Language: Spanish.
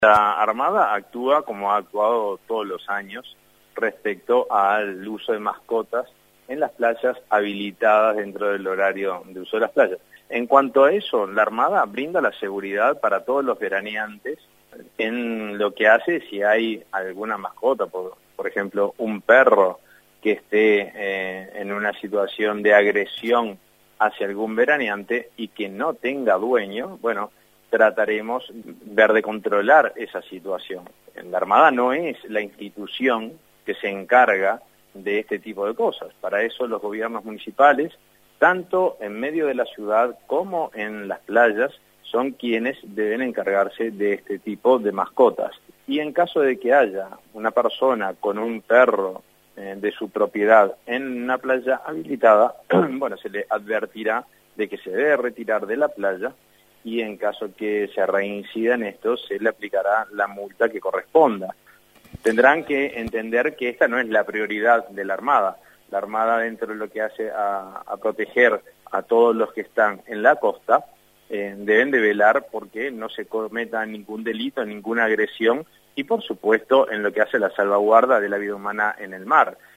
La Armada actúa como ha actuado todos los años respecto al uso de mascotas en las playas habilitadas dentro del horario de uso de las playas. En cuanto a eso, la Armada brinda la seguridad para todos los veraneantes en lo que hace si hay alguna mascota, por ejemplo, un perro que esté en una situación de agresión hacia algún veraneante y que no tenga dueño, bueno, trataremos ver de controlar esa situación. La Armada no es la institución que se encarga de este tipo de cosas. Para eso los gobiernos municipales, tanto en medio de la ciudad como en las playas, son quienes deben encargarse de este tipo de mascotas. Y en caso de que haya una persona con un perro de su propiedad en una playa habilitada, bueno, se le advertirá de que se debe retirar de la playa y en caso que se reincida en esto, se le aplicará la multa que corresponda. Tendrán que entender que esta no es la prioridad de la Armada. La Armada, dentro de lo que hace a proteger a todos los que están en la costa, deben de velar porque no se cometa ningún delito, ninguna agresión y, por supuesto, en lo que hace la salvaguarda de la vida humana en el mar.